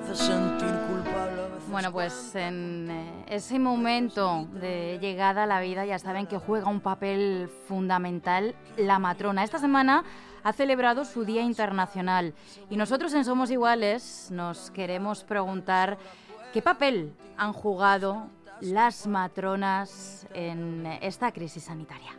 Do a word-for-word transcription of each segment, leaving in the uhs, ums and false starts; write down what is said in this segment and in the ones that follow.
hace sentir culpable, a veces... Bueno, pues en eh, ese momento de llegada a la vida ya saben que juega un papel fundamental la matrona. Esta semana ha celebrado su Día Internacional y nosotros en Somos Iguales nos queremos preguntar qué papel han jugado las matronas en esta crisis sanitaria.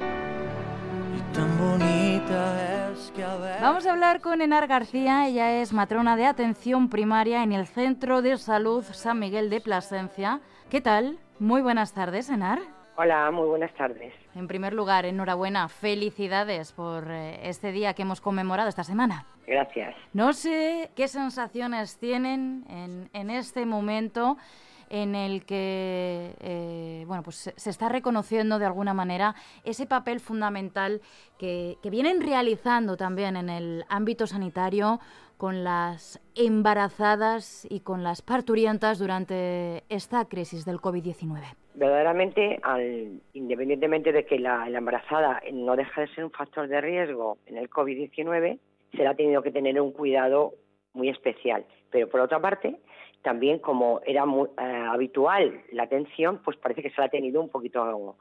Tan bonita es que a ver... Vamos a hablar con Enar García, ella es matrona de atención primaria en el Centro de Salud San Miguel de Plasencia. ¿Qué tal? Muy buenas tardes, Enar. Hola, muy buenas tardes. En primer lugar, enhorabuena, felicidades por eh, este día que hemos conmemorado esta semana. Gracias. No sé qué sensaciones tienen en, en este momento en el que eh, bueno, pues se, se está reconociendo de alguna manera ese papel fundamental que, que vienen realizando también en el ámbito sanitario con las embarazadas y con las parturientas durante esta crisis del covid diecinueve. Verdaderamente, al, independientemente de que la, la embarazada no deja de ser un factor de riesgo en el covid diecinueve, se le ha tenido que tener un cuidado muy especial. Pero por otra parte, también como era muy, eh, habitual la atención, pues parece que se la ha tenido un poquito uh,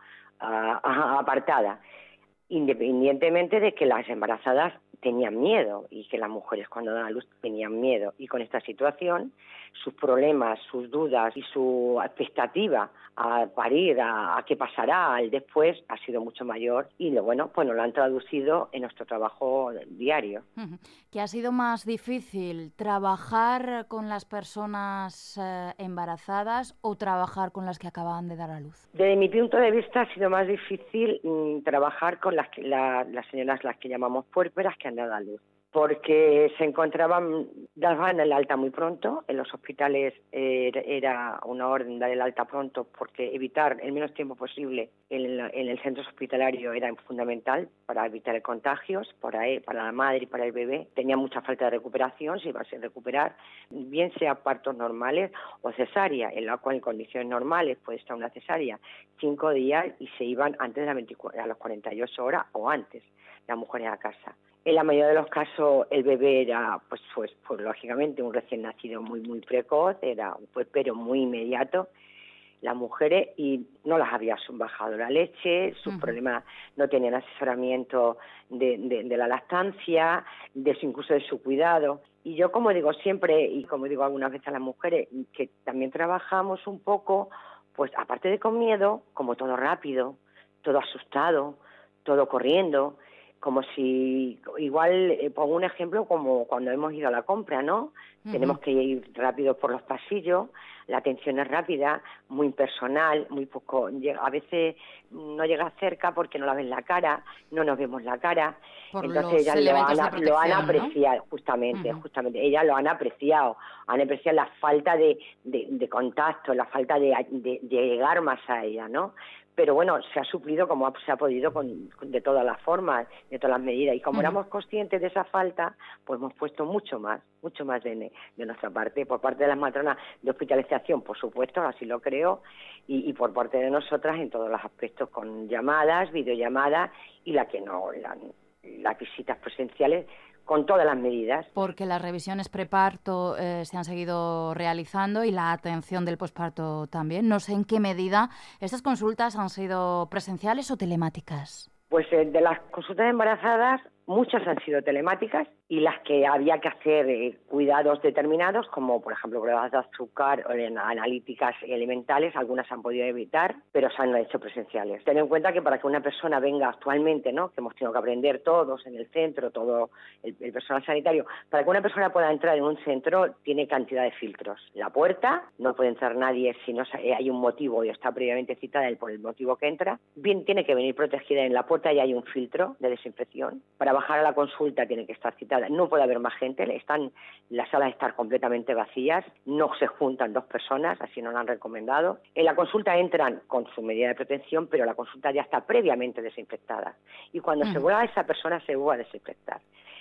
apartada, independientemente de que las embarazadas tenían miedo y que las mujeres cuando dan a luz tenían miedo. Y con esta situación, sus problemas, sus dudas y su expectativa a parir, a, a qué pasará al después, ha sido mucho mayor y lo bueno, pues nos lo han traducido en nuestro trabajo diario. ¿Qué ha sido más difícil, trabajar con las personas eh, embarazadas o trabajar con las que acababan de dar a luz? Desde mi punto de vista ha sido más difícil mmm, trabajar con las, que, la, las señoras las que llamamos puérperas que han dado a luz, porque se encontraban, daban el alta muy pronto, en los hospitales eh, era una orden dar el alta pronto porque evitar el menos tiempo posible en el, en el centro hospitalario era fundamental para evitar contagios para, él, para la madre y para el bebé. Tenía mucha falta de recuperación, se iba a recuperar, bien sea partos normales o cesárea, en la cual en condiciones normales puede estar una cesárea cinco días y se iban antes de las veinticuatro, a las cuarenta y ocho horas o antes las mujeres a casa. En la mayoría de los casos el bebé era, pues, pues, pues lógicamente, un recién nacido muy, muy precoz, era un puerperio muy inmediato. Las mujeres y no las había bajado la leche, sus uh-huh. problemas no tenían asesoramiento de, de, de la lactancia, de su, incluso de su cuidado. Y yo, como digo siempre, y como digo algunas veces a las mujeres, que también trabajamos un poco, pues aparte de con miedo, como todo rápido, todo asustado, todo corriendo, como si, igual, eh, pongo un ejemplo como cuando hemos ido a la compra, ¿no? Uh-huh. Tenemos que ir rápido por los pasillos, la atención es rápida, muy personal, muy poco, a veces no llega cerca porque no la ven la cara, no nos vemos la cara, por entonces ellas lo han, lo han apreciado, ¿no? justamente, uh-huh. justamente, ellas lo han apreciado, han apreciado la falta de, de, de contacto, la falta de, de, de llegar más a ella, ¿no? Pero bueno, se ha suplido como se ha podido con, con, de todas las formas, de todas las medidas. Y como uh-huh. éramos conscientes de esa falta, pues hemos puesto mucho más, mucho más de, de nuestra parte. Por parte de las matronas de hospitalización, por supuesto, así lo creo, y, y por parte de nosotras en todos los aspectos, con llamadas, videollamadas y la que no, la, las visitas presenciales, con todas las medidas. Porque las revisiones preparto eh, se han seguido realizando y la atención del posparto también. No sé en qué medida estas consultas han sido presenciales o telemáticas. Pues eh, de las consultas embarazadas, muchas han sido telemáticas y las que había que hacer eh, cuidados determinados, como por ejemplo pruebas de azúcar o en analíticas elementales, algunas han podido evitar, pero se han hecho presenciales. Ten en cuenta que para que una persona venga actualmente, ¿no?, que hemos tenido que aprender todos en el centro, todo el, el personal sanitario, para que una persona pueda entrar en un centro tiene cantidad de filtros. La puerta, no puede entrar nadie si no hay un motivo y está previamente citada por el motivo que entra. Bien, tiene que venir protegida en la puerta y hay un filtro de desinfección. Para bajar a la consulta tiene que estar citada. No puede haber más gente, están las salas están completamente vacías, no se juntan dos personas, así nos lo han recomendado. En la consulta entran con su medida de protección, pero la consulta ya está previamente desinfectada. Y cuando mm. se vuelva esa persona, se vuelve a desinfectar.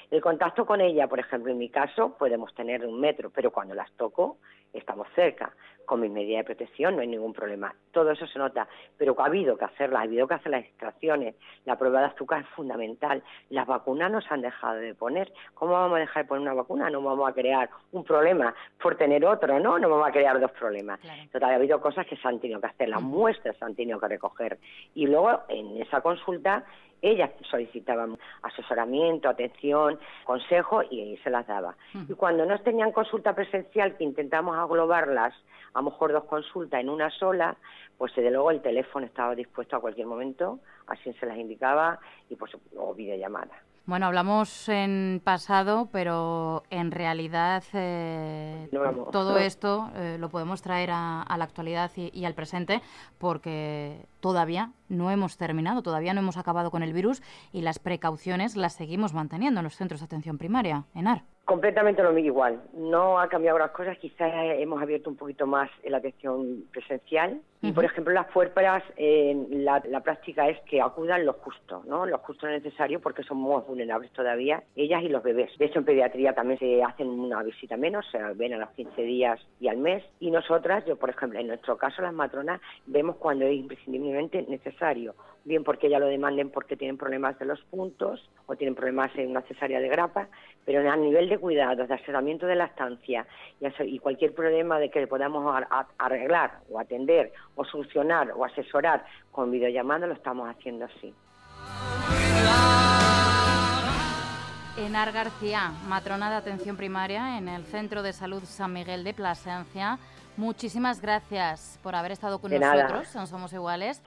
El contacto con ella, por ejemplo, en mi caso, podemos tener un metro, pero cuando las toco, estamos cerca. Con mis medidas de protección no hay ningún problema. Todo eso se nota, pero ha habido que hacerlas, ha habido que hacer las extracciones. La prueba de azúcar es fundamental. Las vacunas no se han dejado de poner. ¿Cómo vamos a dejar de poner una vacuna? No vamos a crear un problema por tener otro, ¿no? No vamos a crear dos problemas. Claro. Entonces, ha habido cosas que se han tenido que hacer, las muestras se han tenido que recoger. Y luego, en esa consulta, ellas solicitaban asesoramiento, atención, consejo y se las daba. Uh-huh. Y cuando no tenían consulta presencial, que intentamos aglobarlas, a lo mejor dos consultas en una sola, pues desde luego el teléfono estaba dispuesto a cualquier momento, así se las indicaba, y pues o videollamada. Bueno, hablamos en pasado, pero en realidad eh, no, todo esto eh, lo podemos traer a, a la actualidad y, y al presente, porque todavía no hemos terminado, todavía no hemos acabado con el virus y las precauciones las seguimos manteniendo en los centros de atención primaria. Enar. Completamente lo mismo igual. No ha cambiado las cosas, quizás hemos abierto un poquito más la atención presencial. Y, por ejemplo, las puérperas, eh, la, la práctica es que acudan lo justo, ¿no? Lo justo necesario, porque somos vulnerables todavía, ellas y los bebés. De hecho, en pediatría también se hacen una visita menos, se ven a los quince días y al mes. Y nosotras, yo por ejemplo, en nuestro caso, las matronas, vemos cuando es imprescindiblemente necesario. Bien porque ya lo demanden porque tienen problemas de los puntos o tienen problemas en una cesárea de grapa, pero a nivel de cuidados, de asesoramiento de la estancia y cualquier problema de que podamos arreglar o atender o solucionar o asesorar con videollamada, lo estamos haciendo así. Enar García, matrona de atención primaria en el Centro de Salud San Miguel de Plasencia. Muchísimas gracias por haber estado con de nosotros nada. en Somos Iguales.